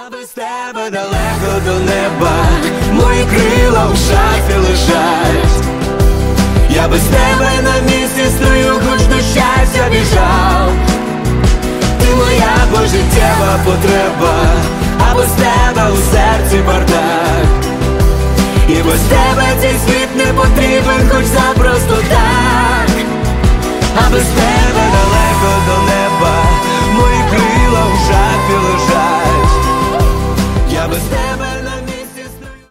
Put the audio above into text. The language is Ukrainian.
А без тебе далеко до неба, мої крила у шафі лежать. Я без тебе на місці стою, хоч до щастя біжав. Ти моя пожиттєва потреба, а без тебе у серці бардак. І без тебе цей світ не потрібен, хоч запросто так. А без тебе